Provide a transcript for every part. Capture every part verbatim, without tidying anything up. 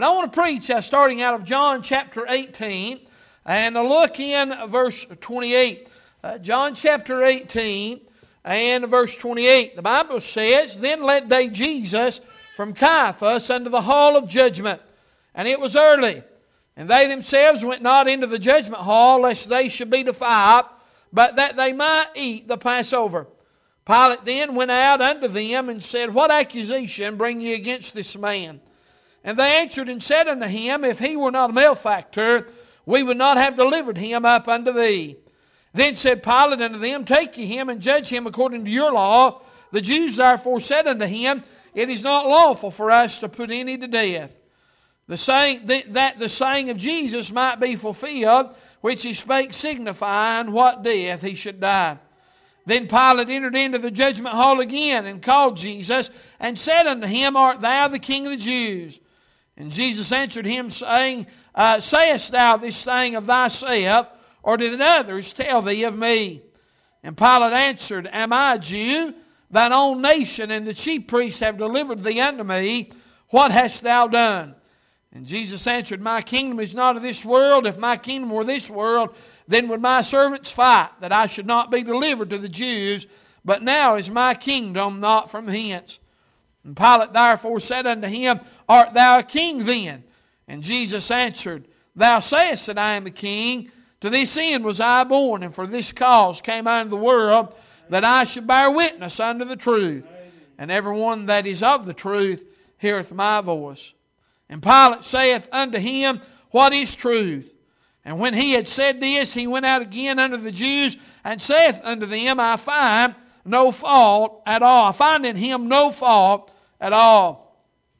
And I want to preach uh, starting out of John chapter eighteen and look in verse twenty-eight. Uh, John chapter eighteen and verse twenty-eight. The Bible says, Then led they Jesus from Caiaphas unto the hall of judgment. And it was early. And they themselves went not into the judgment hall, lest they should be defiled, but that they might eat the Passover. Pilate then went out unto them and said, What accusation bring ye against this man? And they answered and said unto him, If he were not a malefactor, we would not have delivered him up unto thee. Then said Pilate unto them, Take ye him and judge him according to your law. The Jews therefore said unto him, It is not lawful for us to put any to death. The saying, that the saying of Jesus might be fulfilled, which he spake, signifying what death he should die. Then Pilate entered into the judgment hall again, and called Jesus, and said unto him, Art thou the King of the Jews? And Jesus answered him, saying, uh, Sayest thou this thing of thyself, or did others tell thee of me? And Pilate answered, Am I a Jew? Thine own nation and the chief priests have delivered thee unto me. What hast thou done? And Jesus answered, My kingdom is not of this world. If my kingdom were this world, then would my servants fight, that I should not be delivered to the Jews. But now is my kingdom not from hence. And Pilate therefore said unto him, Art thou a king then? And Jesus answered, Thou sayest that I am a king. To this end was I born, and for this cause came I into the world, that I should bear witness unto the truth. And everyone that is of the truth heareth my voice. And Pilate saith unto him, What is truth? And when he had said this, he went out again unto the Jews, and saith unto them, I find no fault at all. I find in him no fault at all.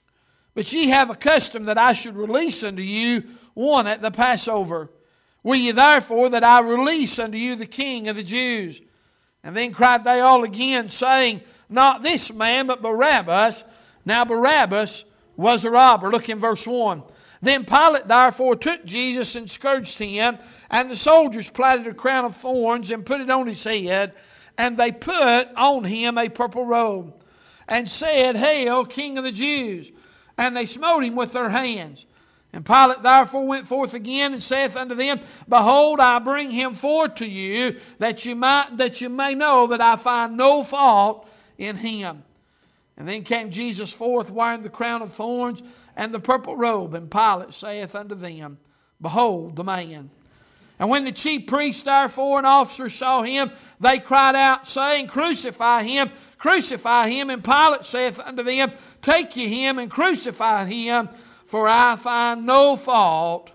But ye have a custom that I should release unto you one at the Passover. Will ye therefore that I release unto you the King of the Jews? And then cried they all again, saying, Not this man, but Barabbas. Now Barabbas was a robber. Look in verse one. Then Pilate therefore took Jesus and scourged him, and the soldiers plaited a crown of thorns and put it on his head, and they put on him a purple robe, and said, Hail, King of the Jews! And they smote him with their hands. And Pilate therefore went forth again and saith unto them, Behold, I bring him forth to you, that you might that you may know that I find no fault in him. And then came Jesus forth, wearing the crown of thorns and the purple robe. And Pilate saith unto them, Behold the man. And when the chief priests therefore and officers saw him, they cried out, saying, Crucify him, crucify him. And Pilate saith unto them, Take ye him and crucify him, for I find no fault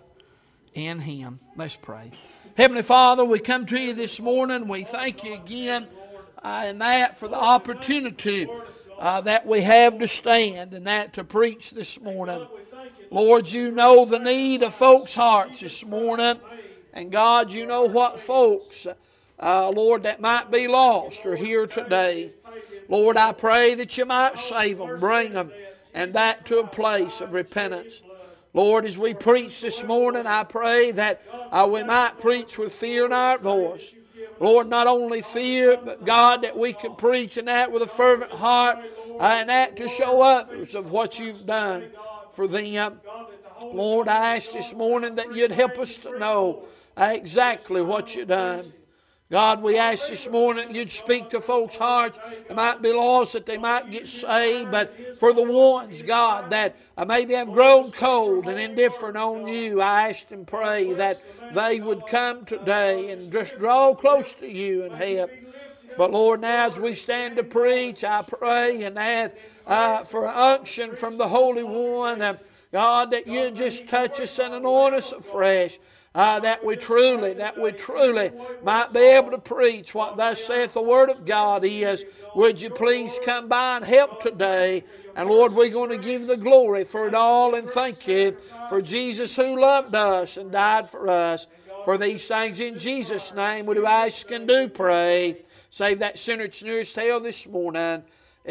in him. Let's pray. Heavenly Father, we come to you this morning. We thank you again uh, in that for the opportunity Uh, that we have to stand and that to preach this morning. Lord, you know the need of folks' hearts this morning. And God, you know what folks, uh, Lord, that might be lost are here today. Lord, I pray that you might save them, bring them, and that to a place of repentance. Lord, as we preach this morning, I pray that uh, we might preach with fear in our voice. Lord, not only fear, but God, that we can preach and that with a fervent heart, and that to show others of what you've done for them. Lord, I ask this morning that you'd help us to know exactly what you've done. God, we ask this morning you'd speak to folks' hearts. They might be lost, that they might get saved. But for the ones, God, that maybe have grown cold and indifferent on you, I ask and pray that they would come today and just draw close to you and help. But Lord, now as we stand to preach, I pray and ask uh, for unction from the Holy One. Uh, God, that you just touch us and anoint us afresh. Uh, that we truly, that we truly might be able to preach what thus saith the Word of God is. Would you please come by and help today? And Lord, we're going to give the glory for it all and thank you for Jesus who loved us and died for us. For these things in Jesus' name we do ask and do pray. Save that sinner that's nearest hell this morning.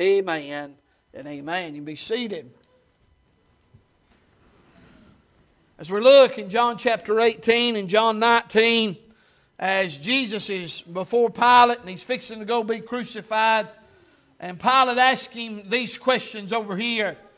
Amen and amen. You can be seated. As we look in John chapter eighteen and John nineteen, as Jesus is before Pilate and he's fixing to go be crucified, and Pilate asks him these questions over here.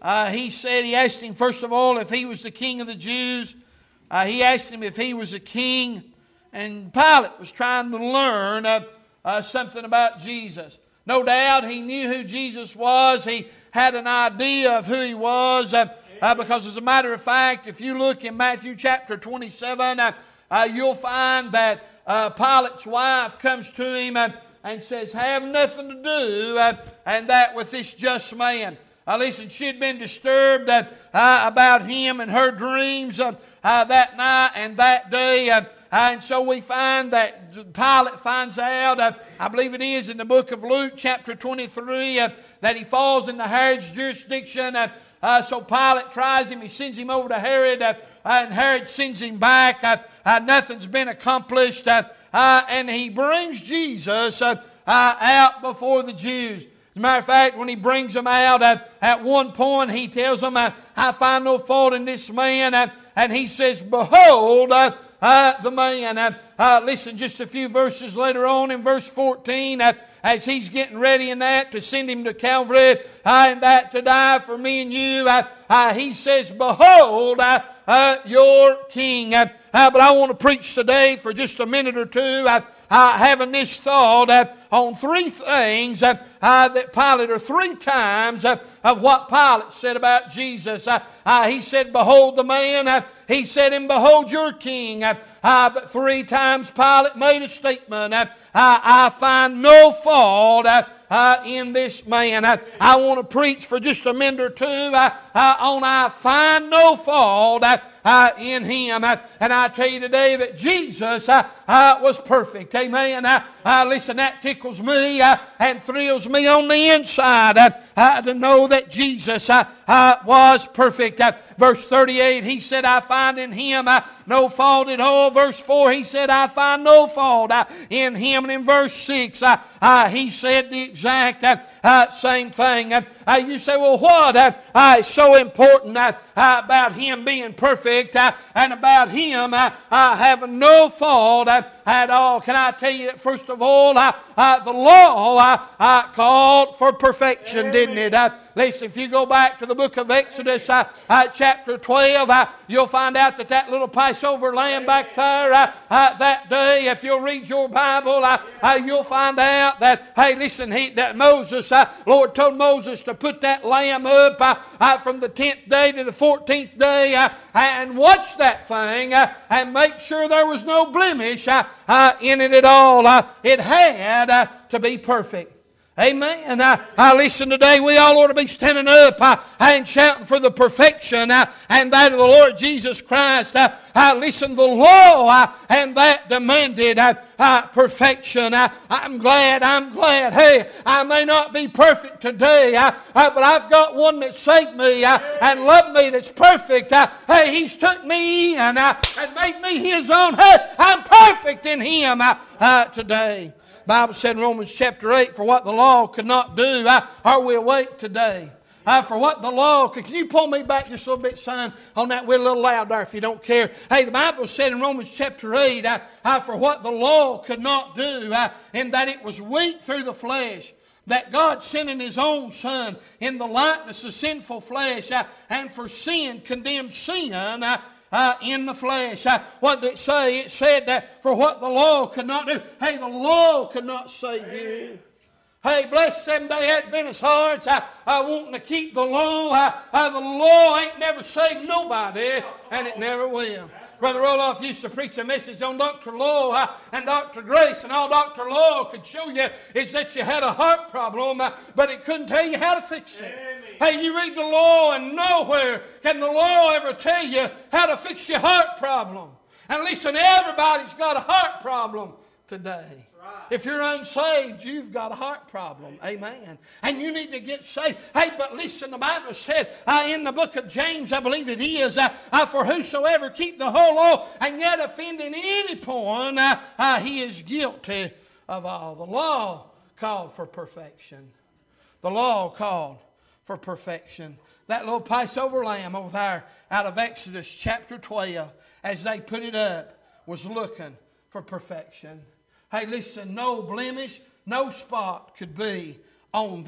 uh, he said, he asked him first of all if he was the king of the Jews. Uh, he asked him if he was a king. And Pilate was trying to learn uh, uh, something about Jesus. No doubt he knew who Jesus was. He had an idea of who he was. Uh, uh, because as a matter of fact, if you look in Matthew chapter twenty-seven, uh, uh, you'll find that uh, Pilate's wife comes to him uh, and says, have nothing to do uh, and that with this just man. Uh, listen, she had been disturbed uh, uh, about him and her dreams uh, uh, that night and that day. Uh, and so we find that Pilate finds out, uh, I believe it is in the book of Luke chapter twenty-three, uh, that he falls into Herod's jurisdiction. Uh, uh, so Pilate tries him, he sends him over to Herod, uh, and Herod sends him back. Uh, uh, nothing's been accomplished. Uh, uh, and he brings Jesus uh, uh, out before the Jews. As a matter of fact, when he brings them out, uh, at one point he tells them, uh, I find no fault in this man. Uh, and he says, behold uh, uh, the man. Uh, uh, listen, just a few verses later on in verse fourteen, uh, as he's getting ready in that to send him to Calvary uh, and that to die for me and you, uh, uh, he says, behold uh, uh, your king. Uh, uh, but I want to preach today for just a minute or two. Uh, Uh, having this thought uh, on three things uh, uh, that Pilate, or three times uh, of what Pilate said about Jesus. Uh, uh, he said, behold the man. Uh, he said, and behold your king. Uh, uh, but three times Pilate made a statement. Uh, uh, I find no fault uh, uh, in this man. Uh, I want to preach for just a minute or two uh, uh, on I find no fault uh, Uh, in him. Uh, and I tell you today that Jesus uh, uh, was perfect. Amen. Uh, uh, listen, that tickles me uh, and thrills me on the inside uh, uh, to know that Jesus uh, uh, was perfect. Uh, verse thirty-eight, he said, I find in him uh, no fault at all. Verse four, he said, I find no fault uh, in him. And in verse six, uh, uh, he said the exact uh, uh, same thing. Uh, uh, you say, well, what uh, uh, is so important uh, uh, about him being perfect uh, and about him uh, uh, having no fault uh, at all? Can I tell you that, first of all, uh, uh, the law uh, uh, called for perfection, didn't it? Uh, Listen, if you go back to the book of Exodus, uh, uh, chapter twelve, uh, you'll find out that that little Passover lamb back there uh, uh, that day, if you'll read your Bible, uh, uh, you'll find out that, hey, listen, he, that Moses, uh, Lord told Moses to put that lamb up uh, uh, from the tenth day to the fourteenth day uh, and watch that thing uh, and make sure there was no blemish uh, uh, in it at all. Uh, it had uh, to be perfect. Amen. I, I listen today, we all ought to be standing up uh, and shouting for the perfection uh, and that of the Lord Jesus Christ. Uh, I listen, the law uh, and that demanded uh, uh, perfection. Uh, I'm glad, I'm glad. Hey, I may not be perfect today, uh, uh, but I've got one that saved me uh, and loved me that's perfect. Uh, hey, He's took me in uh, and made me His own. Hey, I'm perfect in Him uh, uh, today. The Bible said in Romans chapter eight, for what the law could not do, uh, are we awake today? Uh, for what the law could... Can you pull me back just a little bit, son, on that way a little loud there if you don't care? Hey, the Bible said in Romans chapter eight, uh, uh, for what the law could not do, uh, in that it was weak through the flesh, that God sent in His own Son in the likeness of sinful flesh, uh, and for sin condemned sin, uh, Uh, in the flesh. Uh, what did it say? It said that for what the law could not do. Hey, the law could not save you. Hey, bless Seventh-day Adventist hearts. I, I want to keep the law. I, I, the law ain't never saved nobody, and it never will. Brother Roloff used to preach a message on Doctor Law uh, and Doctor Grace, and all Doctor Law could show you is that you had a heart problem, uh, but it couldn't tell you how to fix it. Amen. Hey, you read the law, and nowhere can the law ever tell you how to fix your heart problem. And listen, everybody's got a heart problem today. If you're unsaved, you've got a heart problem. Amen. And you need to get saved. Hey, but listen, the Bible said uh, in the book of James, I believe it is, uh, uh, for whosoever keep the whole law and yet offend in any point, uh, uh, he is guilty of all. The law called for perfection. The law called for perfection. That little Passover lamb over there out of Exodus chapter twelve, as they put it up, was looking for perfection. Hey, listen, no blemish, no spot could be on that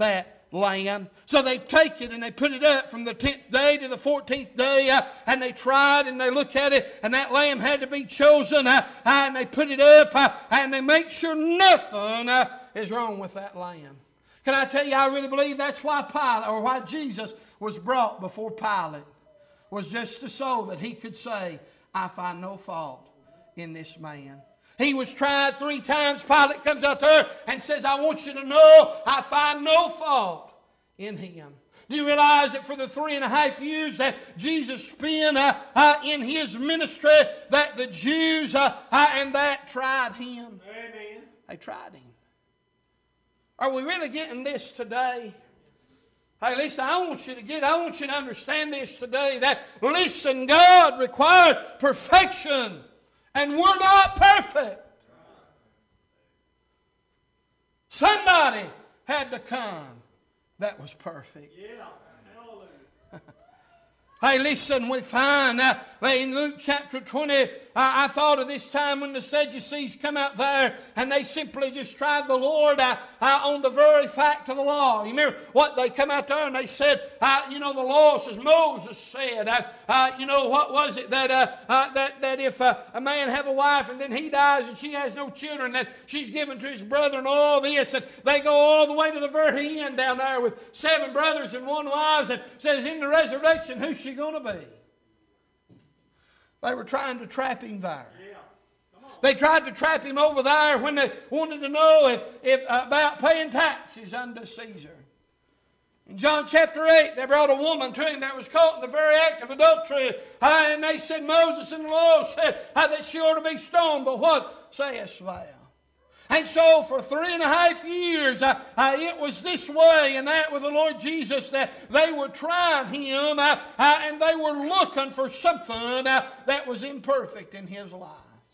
lamb. So they take it and they put it up from the tenth day to the fourteenth day, uh, and they tried and they look at it, and that lamb had to be chosen, uh, uh, and they put it up, uh, and they make sure nothing uh, is wrong with that lamb. Can I tell you, I really believe that's why Pilate, or why Jesus was brought before Pilate, was just so that he could say, I find no fault in this man. He was tried three times. Pilate comes out there and says, I want you to know I find no fault in him. Do you realize that for the three and a half years that Jesus spent uh, uh, in his ministry, that the Jews uh, uh, and that tried him? Amen. They tried him. Are we really getting this today? Hey, listen, I want you to get, I want you to understand this today, that, listen, God required perfection, and we're not perfect. Somebody had to come that was perfect. Yeah. Hey, listen, we find uh, in Luke chapter twenty, uh, I thought of this time when the Sadducees come out there and they simply just tried the Lord uh, uh, on the very fact of the law. You remember what they come out there and they said, uh, you know, the law says, Moses said, uh, uh, you know, what was it that uh, uh, that, that if uh, a man have a wife and then he dies and she has no children, that she's given to his brother and all this, and they go all the way to the very end down there with seven brothers and one wife, and says in the resurrection, who's she going to be? They were trying to trap him there. They tried to trap him over there when they wanted to know if, if about paying taxes unto Caesar. In John chapter eight, they brought a woman to him that was caught in the very act of adultery. Uh, and they said, Moses in the law said uh, that she ought to be stoned. But what sayest thou? And so for three and a half years, uh, uh, it was this way and that with the Lord Jesus, that they were trying him uh, uh, and they were looking for something uh, that was imperfect in his life.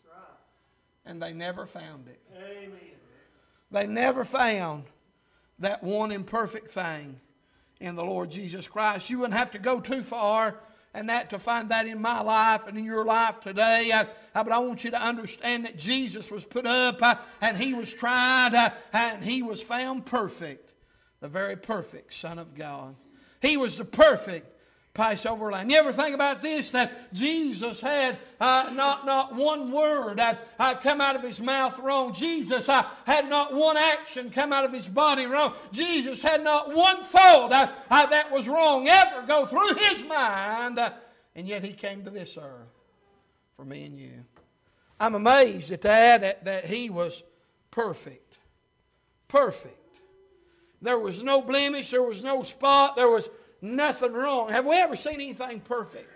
And they never found it. Amen. They never found that one imperfect thing in the Lord Jesus Christ. You wouldn't have to go too far and that to find that in my life and in your life today. Uh, uh, but I want you to understand that Jesus was put up uh, and he was tried uh, and he was found perfect. The very perfect Son of God. He was the perfect Passover lamb. You ever think about this? That Jesus had uh, not, not one word uh, uh, come out of his mouth wrong. Jesus uh, had not one action come out of his body wrong. Jesus had not one thought uh, uh, that was wrong ever go through his mind. Uh, and yet he came to this earth for me and you. I'm amazed at that, that, that he was perfect. Perfect. There was no blemish. There was no spot. There was nothing wrong. Have we ever seen anything perfect?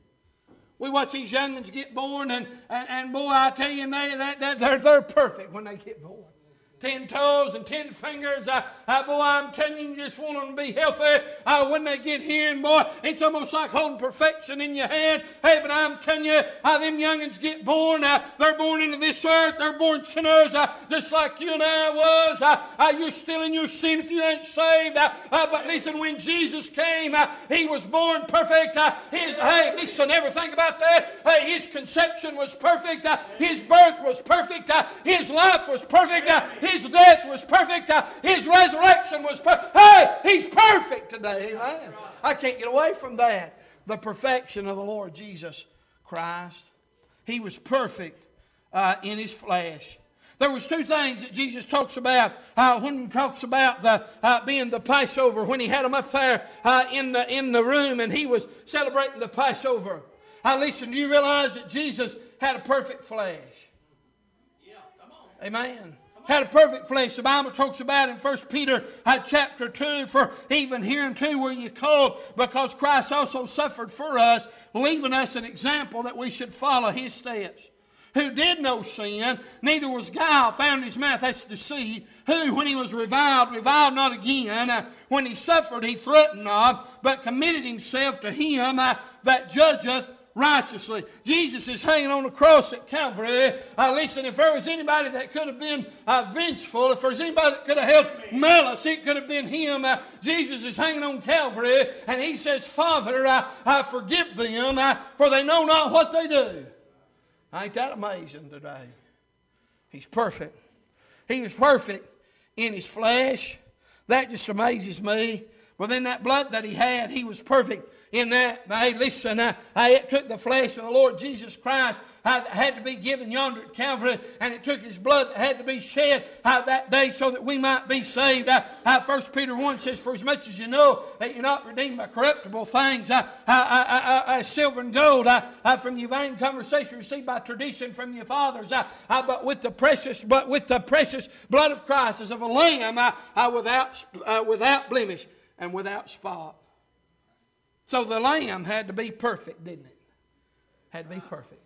We watch these young'uns get born, and, and, and boy, I tell you, they, that, that, they're, they're perfect when they get born. Ten toes and ten fingers. I, I, boy, I'm telling you, you just want them to be healthy. Uh, when they get here, and boy, it's almost like holding perfection in your hand. Hey, but I'm telling you, uh, them young'uns get born. Uh, they're born into this earth. They're born sinners, uh, just like you and I was. Uh, uh, you're still in your sin if you ain't saved. Uh, uh, but listen, when Jesus came, uh, he was born perfect. Uh, his, hey, listen, ever think about that? Hey, his conception was perfect. Uh, his birth was perfect. Uh, his life was perfect. Uh, His death was perfect. Uh, his resurrection was perfect. Hey, he's perfect today. Amen. I can't get away from that. The perfection of the Lord Jesus Christ. He was perfect uh, in his flesh. There was two things that Jesus talks about uh, when he talks about the uh, being the Passover, when he had them up there uh, in the in the room and he was celebrating the Passover. Uh, listen, do you realize that Jesus had a perfect flesh? Yeah, come on. Amen. Had a perfect flesh. The Bible talks about in First Peter uh, chapter two, for even hereunto were ye called, because Christ also suffered for us, leaving us an example that we should follow his steps. Who did no sin, neither was guile found in his mouth. That's deceit. Who, when he was reviled, reviled not again. Uh, when he suffered, he threatened not, but committed himself to him uh, that judgeth righteously. Jesus is hanging on the cross at Calvary. Uh, listen, if there was anybody that could have been uh, vengeful, if there was anybody that could have held malice, it could have been him. Uh, Jesus is hanging on Calvary, and he says, Father, uh, I forgive them, uh, for they know not what they do. Ain't that amazing today? He's perfect. He was perfect in his flesh. that just amazes me. Within that blood that he had, he was perfect in that. Hey, listen, uh, it took the flesh of the Lord Jesus Christ uh, that had to be given yonder at Calvary, and it took his blood that had to be shed uh, that day so that we might be saved. Uh, uh, First Peter one says, for as much as you know that you're not redeemed by corruptible things, uh, uh, uh, uh, uh, silver and gold, uh, uh, from your vain conversation received by tradition from your fathers, uh, uh, but with the precious, but with the precious blood of Christ, as of a lamb uh, uh, without uh, without blemish and without spot. So the lamb had to be perfect, didn't it? Had to be perfect.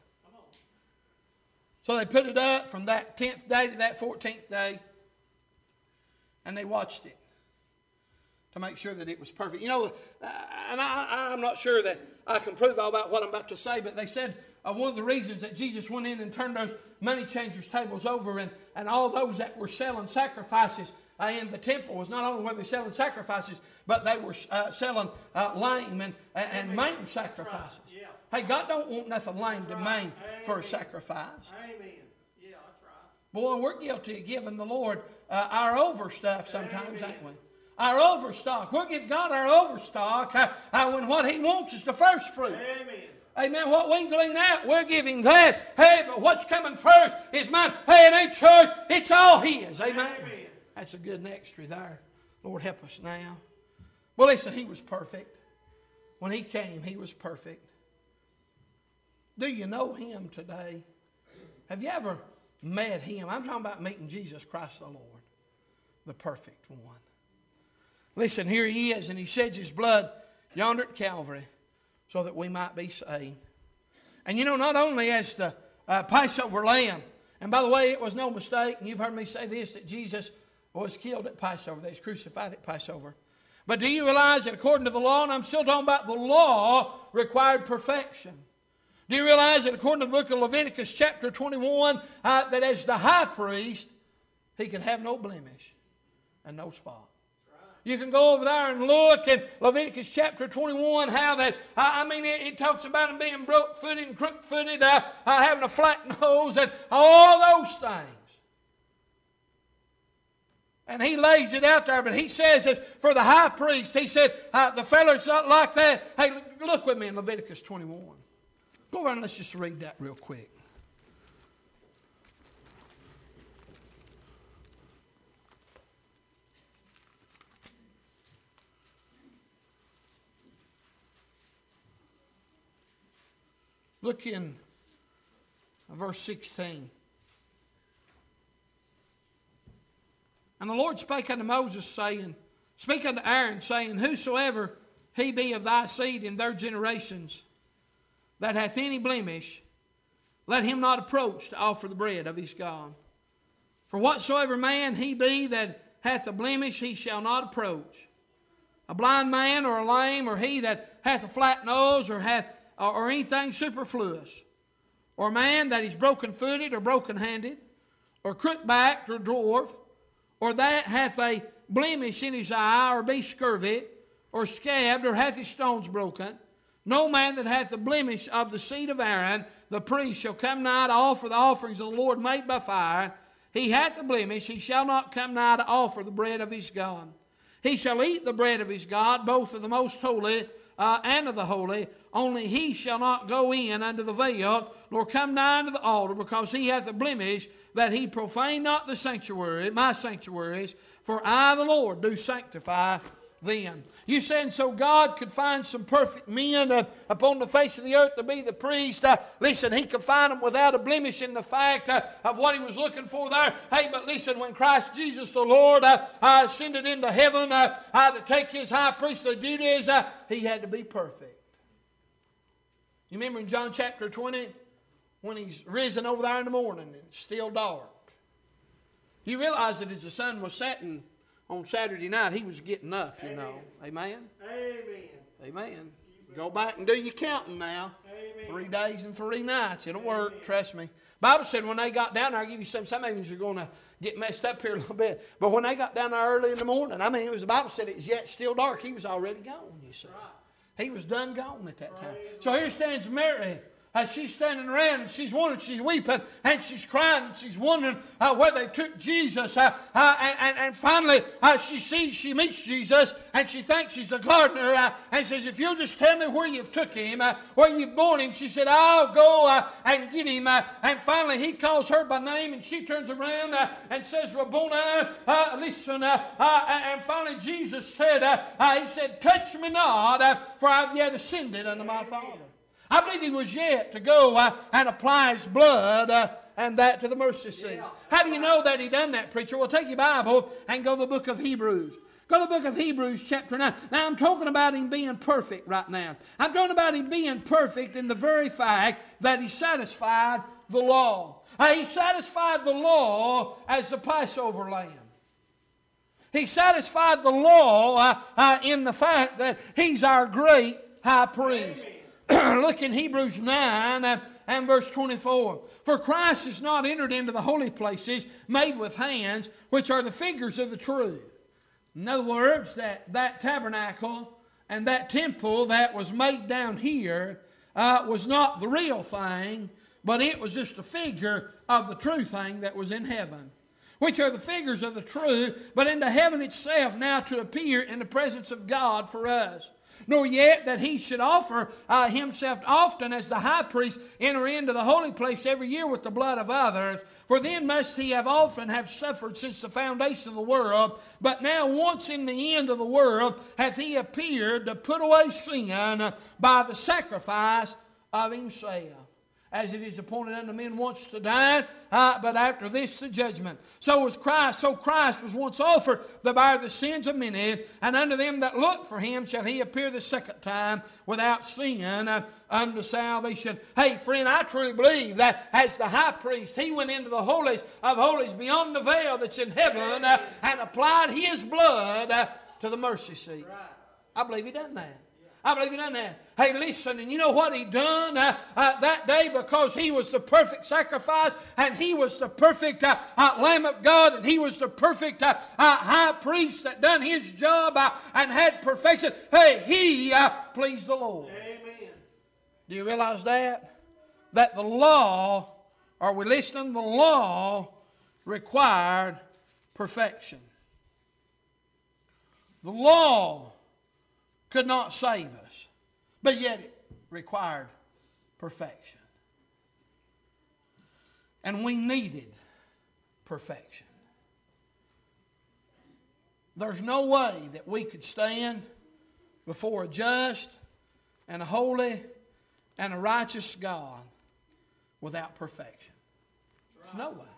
So they put it up from that tenth day to that fourteenth day, and they watched it to make sure that it was perfect. You know, uh, and I, I'm not sure that I can prove all about what I'm about to say, but they said uh, one of the reasons that Jesus went in and turned those money changers' tables over, and, and all those that were selling sacrifices Uh, in the temple was not only were they selling sacrifices, but they were uh, selling uh, lame and, and, and maim sacrifices. Right. Yeah. Hey, God don't want nothing lame that's to right. maim Amen. For a sacrifice. Amen. Yeah, that's right. Boy, we're guilty of giving the Lord uh, our overstuff sometimes, Amen. Ain't we? Our overstock. We'll give God our overstock uh, uh, when what He wants is the first fruit. Amen. Amen. What we glean out, we're giving that. Hey, but what's coming first is mine. Hey, it ain't yours. It's all His. Amen. Amen. That's a good extra there. Lord, help us now. Well, listen, He was perfect. When He came, He was perfect. Do you know Him today? Have you ever met Him? I'm talking about meeting Jesus Christ the Lord, the perfect one. Listen, here He is, and He sheds His blood yonder at Calvary so that we might be saved. And you know, not only as the uh, Passover lamb, and by the way, it was no mistake, and you've heard me say this, that Jesus was killed at Passover. They was crucified at Passover. But do you realize that according to the law, and I'm still talking about the law, required perfection. Do you realize that according to the book of Leviticus chapter twenty-one, uh, that as the high priest, he could have no blemish and no spot. You can go over there and look at Leviticus chapter twenty-one, how that, I mean, it, it talks about him being broke-footed and crook-footed, uh, uh, having a flat nose, and all those things. And he lays it out there, but he says, as for the high priest, he said, uh, the feller's not like that. Hey, look, look with me in Leviticus twenty-one. Go over and let's just read that real quick. Look in verse sixteen. And the Lord spake unto Moses, saying, Speak unto Aaron, saying, Whosoever he be of thy seed in their generations, that hath any blemish, let him not approach to offer the bread of his God. For whatsoever man he be that hath a blemish, he shall not approach. A blind man, or a lame, or he that hath a flat nose, or hath or anything superfluous, or a man that is broken-footed, or broken-handed, or crook-backed, or dwarf, or that hath a blemish in his eye, or be scurvy, or scabbed, or hath his stones broken, no man that hath the blemish of the seed of Aaron, the priest, shall come nigh to offer the offerings of the Lord made by fire. He hath the blemish, he shall not come nigh to offer the bread of his God. He shall eat the bread of his God, both of the most holy uh, and of the holy, only he shall not go in under the veil, nor come nigh unto the altar, because he hath a blemish, that he profane not the sanctuary, my sanctuaries, for I, the Lord, do sanctify them. You saying so God could find some perfect men uh, upon the face of the earth to be the priest? Uh, listen, He could find them without a blemish in the fact uh, of what He was looking for there. Hey, but listen, when Christ Jesus the Lord uh, uh, ascended into heaven uh, uh, to take His high priestly duties, uh, He had to be perfect. You remember in John chapter twenty, when He's risen over there in the morning and it's still dark. You realize that as the sun was setting on Saturday night, He was getting up, you Amen. know. Amen? Amen. Amen. Go back and do your counting now. Amen. Three days and three nights. It'll Amen. work, trust me. Bible said when they got down there, I'll give you some, some of you are going to get messed up here a little bit. But when they got down there early in the morning, I mean, it was the Bible said it was yet still dark. He was already gone, you see. Right. He was done gone at that time. Right. So here stands Mary, Uh, she's standing around and she's wondering, she's weeping and she's crying and she's wondering uh, where they took Jesus. Uh, uh, and, and, and finally uh, she sees, she meets Jesus and she thinks she's the gardener uh, and says, if you'll just tell me where you've took him, uh, where you've born him. She said, I'll go uh, and get him. Uh, and finally he calls her by name and she turns around uh, and says, Rabboni, uh, listen. Uh, uh, and finally Jesus said, uh, uh, he said, touch me not, uh, for I've yet ascended unto my Father. I believe he was yet to go uh, and apply his blood uh, and that to the mercy seat. Yeah. How do you know that he done that, preacher? Well, take your Bible and go to the book of Hebrews. Go to the book of Hebrews chapter nine. Now, I'm talking about him being perfect right now. I'm talking about him being perfect in the very fact that he satisfied the law. Uh, he satisfied the law as the Passover lamb. He satisfied the law uh, uh, in the fact that he's our great high priest. Look in Hebrews nine uh, and verse twenty-four. For Christ is not entered into the holy places made with hands, which are the figures of the true. In other words, that, that tabernacle and that temple that was made down here uh, was not the real thing, but it was just a figure of the true thing that was in heaven. Which are the figures of the true, but into heaven itself now to appear in the presence of God for us. Nor yet that he should offer uh, himself often as the high priest enter into the holy place every year with the blood of others. For then must he have often have suffered since the foundation of the world. But now once in the end of the world hath he appeared to put away sin by the sacrifice of himself. As it is appointed unto men once to die, uh, but after this the judgment. So was Christ. So Christ was once offered to bear the sins of many, and unto them that look for him shall he appear the second time without sin uh, unto salvation. Hey, friend, I truly believe that as the high priest, he went into the holies of holies beyond the veil that's in heaven uh, and applied his blood uh, to the mercy seat. I believe he done that. I believe he done that. Hey, listen, and you know what he done uh, uh, that day? Because he was the perfect sacrifice, and he was the perfect uh, uh, Lamb of God, and he was the perfect uh, uh, high priest that done his job uh, and had perfection. Hey, he uh, pleased the Lord. Amen. Do you realize that? That the law, are we listening? The law required perfection. The law could not save us, but yet it required perfection. And we needed perfection. There's no way that we could stand before a just and a holy and a righteous God without perfection. There's no way.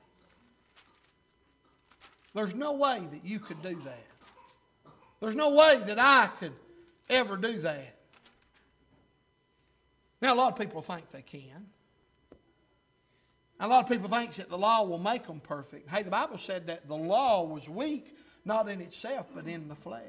There's no way that you could do that. There's no way that I could ever do that. Now, a lot of people think they can. A lot of people think that the law will make them perfect. Hey, the Bible said that the law was weak, not in itself, but in the flesh.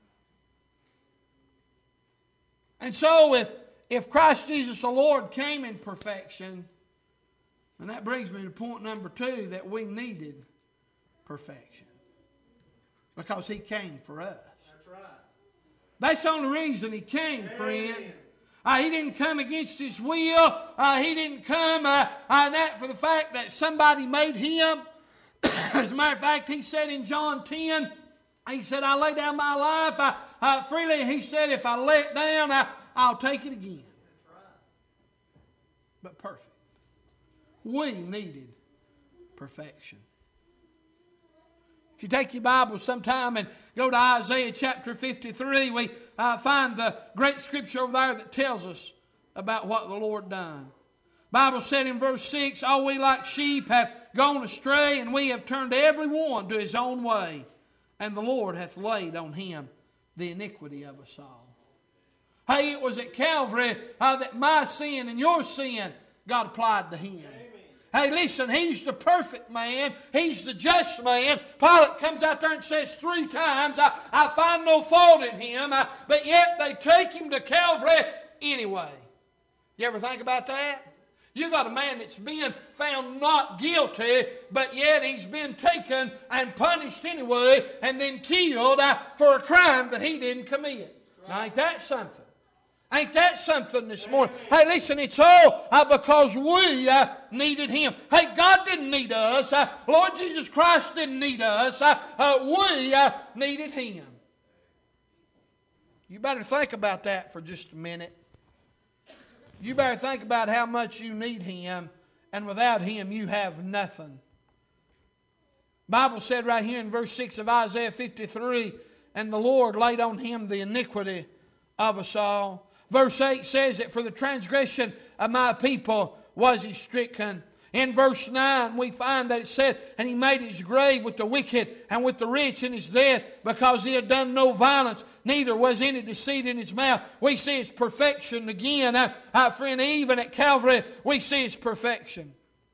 And so, if, if Christ Jesus the Lord came in perfection, and that brings me to point number two, that we needed perfection. Because he came for us. That's the only reason he came, friend. Uh, he didn't come against his will. Uh, he didn't come uh, uh, that for the fact that somebody made him. As a matter of fact, he said in John ten, he said, I lay down my life uh, uh, freely. He said, if I lay it down, uh, I'll take it again. But perfect. We needed perfection. If you take your Bible sometime and go to Isaiah chapter fifty-three, we uh, find the great scripture over there that tells us about what the Lord done. The Bible said in verse six, all we like sheep have gone astray, and we have turned every one to his own way, and the Lord hath laid on him the iniquity of us all. Hey, it was at Calvary uh, that my sin and your sin got applied to him. Hey, listen, he's the perfect man. He's the just man. Pilate comes out there and says three times, I, I find no fault in him. Uh, but yet they take him to Calvary anyway. You ever think about that? You got a man that's been found not guilty, but yet he's been taken and punished anyway and then killed uh, for a crime that he didn't commit. Right. Now, ain't that something? Ain't that something this morning? Hey, listen, it's all uh, because we uh, needed Him. Hey, God didn't need us. Uh, Lord Jesus Christ didn't need us. Uh, uh, we uh, needed Him. You better think about that for just a minute. You better think about how much you need Him, and without Him you have nothing. The Bible said right here in verse six of Isaiah fifty-three, and the Lord laid on Him the iniquity of us all. Verse eight says that for the transgression of my people was He stricken. In verse nine we find that it said, and He made His grave with the wicked and with the rich in His death, because He had done no violence, neither was any deceit in His mouth. We see His perfection again. Uh, uh, friend, even at Calvary we see His perfection.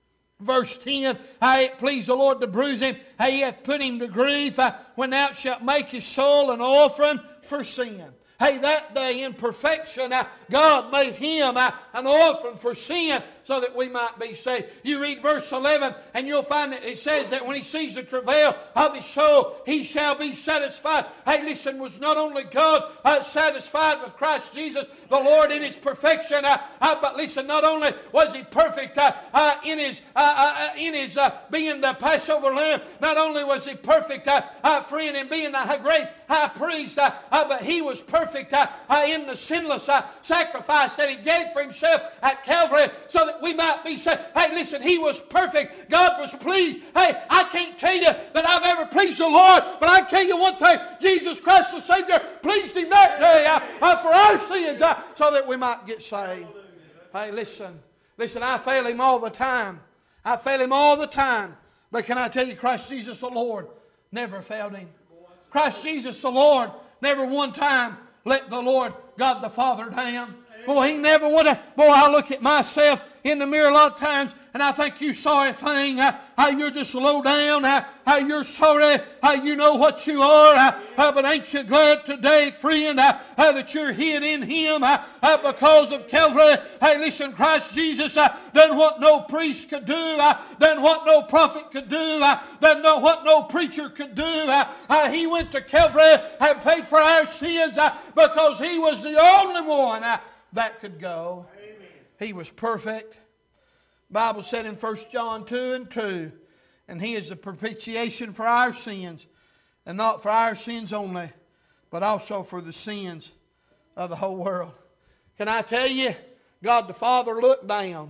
Verse ten, hey, it pleased the Lord to bruise Him. Hey, He hath put Him to grief. Uh, when thou shalt make His soul an offering for sin. Hey, that day in perfection, uh, God made Him uh, an offering for sin so that we might be saved. You read verse eleven and you'll find that it says that when He sees the travail of His soul, He shall be satisfied. Hey, listen, was not only God uh, satisfied with Christ Jesus, the Lord, in His perfection, uh, uh, but listen, not only was He perfect uh, uh, in His, uh, uh, in his uh, being the Passover lamb, not only was He perfect, uh, uh, friend, in being the great high priest, uh, uh, but He was perfect uh, uh, in the sinless uh, sacrifice that He gave for Himself at Calvary so that we might be saved. Hey, listen, He was perfect. God was pleased. Hey, I can't tell you that I've ever pleased the Lord, but I tell you one thing, Jesus Christ the Savior pleased Him that day uh, uh, for our sins uh, so that we might get saved. Hey, listen, listen, I fail Him all the time. I fail Him all the time. But can I tell you, Christ Jesus the Lord never failed Him. Christ Jesus the Lord never one time let the Lord God the Father down. Boy, He never would have. Boy, I look at myself in the mirror a lot of times and I think, you sorry thing, uh, how you're just low down, uh, how you're sorry, how you know what you are, uh, uh, but ain't you glad today, friend, uh, uh, that you're hid in Him uh, uh, because of Calvary? Hey, listen, Christ Jesus uh, done what no priest could do, uh, done what no prophet could do, uh, done no, what no preacher could do. Uh, uh, he went to Calvary and paid for our sins uh, because He was the only one uh, that could go. Amen. He was perfect. The Bible said in First John two and two, and He is the propitiation for our sins, and not for our sins only, but also for the sins of the whole world. Can I tell you, God the Father looked down.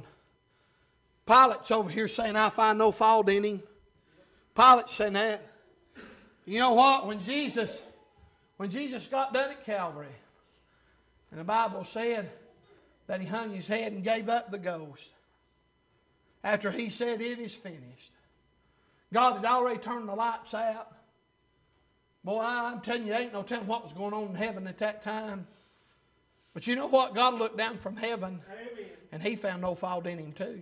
Pilate's over here saying, I find no fault in Him. Pilate's saying that. You know what? When Jesus, when Jesus got done at Calvary, and the Bible said that He hung His head and gave up the ghost. After He said, it is finished. God had already turned the lights out. Boy, I'm telling you, there ain't no telling what was going on in heaven at that time. But you know what? God looked down from heaven, Amen. And He found no fault in Him too.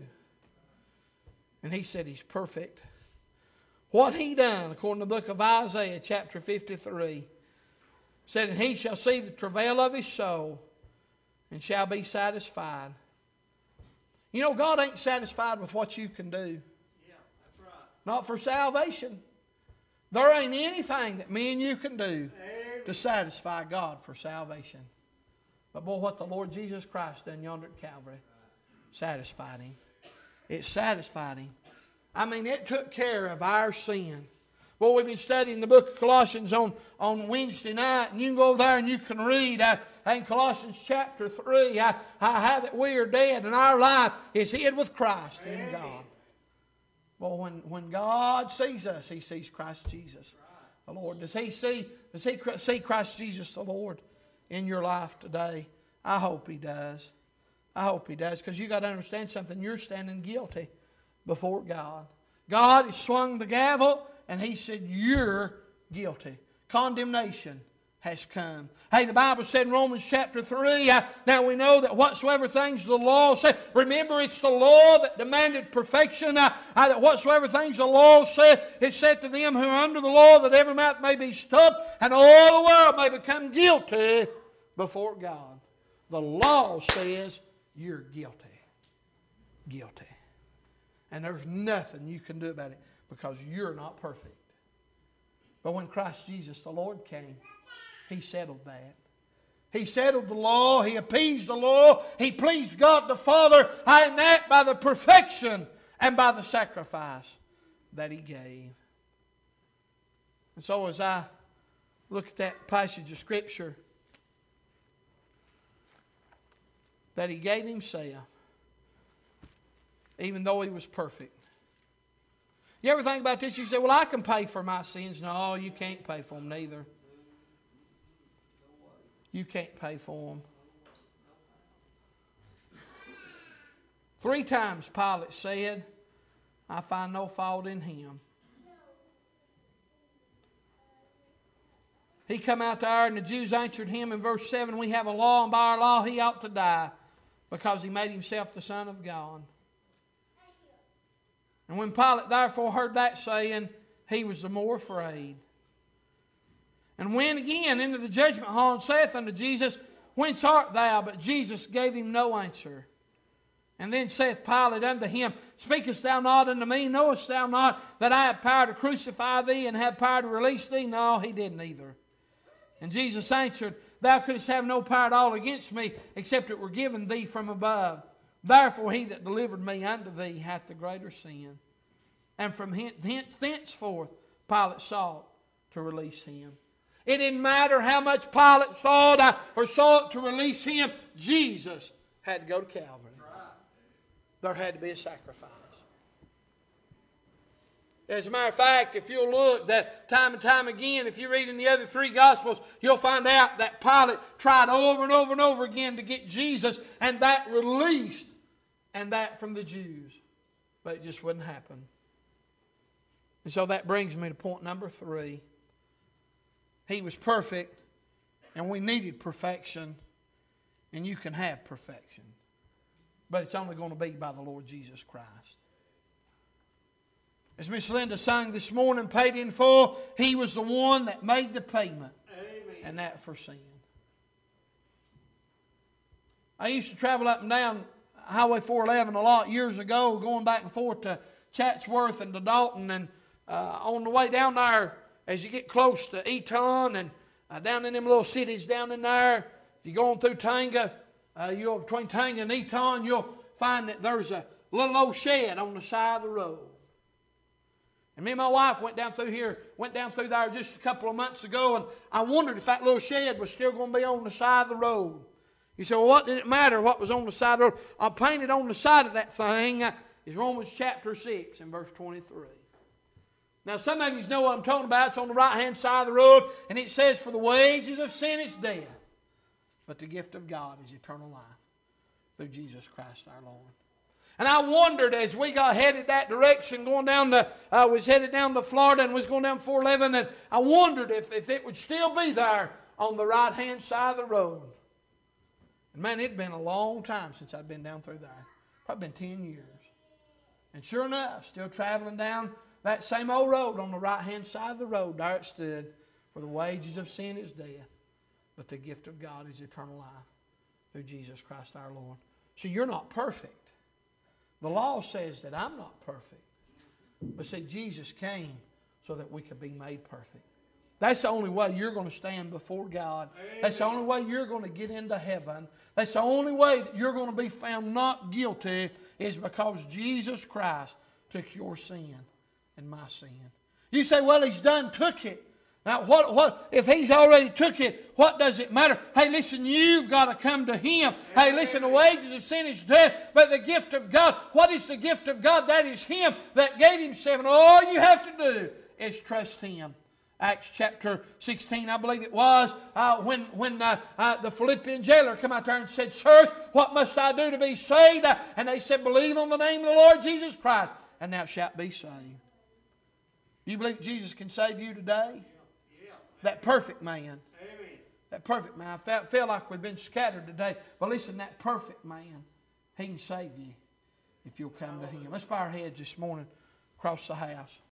And He said He's perfect. What He done, according to the book of Isaiah, chapter fifty-three, said, and He shall see the travail of His soul, and shall be satisfied. You know, God ain't satisfied with what you can do. Yeah, that's right. Not for salvation. There ain't anything that me and you can do Amen. To satisfy God for salvation. But boy, what the Lord Jesus Christ done yonder at Calvary satisfied Him. It satisfied Him. I mean, it took care of our sin. Well, we've been studying the book of Colossians on, on Wednesday night, and you can go over there and you can read uh, in Colossians chapter three uh, how that we are dead and our life is hid with Christ in God. Well, when, when God sees us, He sees Christ Jesus, the Lord. Does He see, does He see Christ Jesus, the Lord, in your life today? I hope He does. I hope He does, because you got to understand something. You're standing guilty before God. God has swung the gavel, and He said, you're guilty. Condemnation has come. Hey, the Bible said in Romans chapter three, uh, now we know that whatsoever things the law said, remember it's the law that demanded perfection, uh, uh, that whatsoever things the law said, it said to them who are under the law that every mouth may be stopped, and all the world may become guilty before God. The law says you're guilty. Guilty. And there's nothing you can do about it, because you're not perfect. But when Christ Jesus the Lord came, He settled that. He settled the law. He appeased the law. He pleased God the Father. And that by the perfection and by the sacrifice that He gave. And so as I look at that passage of Scripture, that He gave Himself, even though He was perfect. You ever think about this? You say, well, I can pay for my sins. No, you can't pay for them neither. You can't pay for them. Three times Pilate said, I find no fault in Him. He come out there and the Jews answered Him in verse seven, we have a law and by our law He ought to die because He made Himself the Son of God. And when Pilate therefore heard that saying, he was the more afraid. And went again into the judgment hall and saith unto Jesus, Whence art thou? But Jesus gave him no answer. And then saith Pilate unto him, Speakest thou not unto me? Knowest thou not that I have power to crucify thee and have power to release thee? No, he didn't either. And Jesus answered, Thou couldst have no power at all against me, except it were given thee from above. Therefore he that delivered me unto thee hath the greater sin. And from hence, thenceforth Pilate sought to release him. It didn't matter how much Pilate thought or sought to release him. Jesus had to go to Calvary. There had to be a sacrifice. As a matter of fact, if you'll look that time and time again, if you read in the other three Gospels, you'll find out that Pilate tried over and over and over again to get Jesus and that released and that from the Jews. But it just wouldn't happen. And so that brings me to point number three. He was perfect, and we needed perfection, and you can have perfection. But it's only going to be by the Lord Jesus Christ. As Miss Linda sang this morning, paid in full, He was the one that made the payment. Amen. And that for sin. I used to travel up and down Highway four eleven a lot years ago, going back and forth to Chatsworth and to Dalton, and uh, on the way down there, as you get close to Eton and uh, down in them little cities down in there, if you're going through Tanga, uh, you're between Tanga and Eton, you'll find that there's a little old shed on the side of the road. And me and my wife went down through here, went down through there just a couple of months ago, and I wondered if that little shed was still going to be on the side of the road. You say, well, what did it matter what was on the side of the road? I painted on the side of that thing is Romans chapter six and verse twenty-three. Now, some of you know what I'm talking about. It's on the right-hand side of the road, and it says, For the wages of sin is death, but the gift of God is eternal life through Jesus Christ our Lord. And I wondered as we got headed that direction, going down to, I uh, was headed down to Florida and was going down four eleven, and I wondered if, if it would still be there on the right-hand side of the road. And man, it'd been a long time since I'd been down through there. Probably been ten years. And sure enough, still traveling down that same old road on the right-hand side of the road, there it stood. For the wages of sin is death, but the gift of God is eternal life through Jesus Christ our Lord. So you're not perfect. The law says that I'm not perfect. But see, Jesus came so that we could be made perfect. That's the only way you're going to stand before God. Amen. That's the only way you're going to get into heaven. That's the only way that you're going to be found not guilty is because Jesus Christ took your sin and my sin. You say, well, He's done took it. Now, what, what if He's already took it, what does it matter? Hey, listen, you've got to come to Him. Hey, listen, the wages of sin is death, but the gift of God, what is the gift of God? That is Him that gave Himself, and all you have to do is trust Him. Acts chapter sixteen, I believe it was, uh, when, when uh, uh, the Philippian jailer come out there and said, Sirs, what must I do to be saved? Uh, and they said, believe on the name of the Lord Jesus Christ, and thou shalt be saved. You believe Jesus can save you today? That perfect man. Amen. That perfect man. I felt, feel like we've been scattered today. But listen, that perfect man, He can save you if you'll come to Him. Let's bow our heads this morning across the house.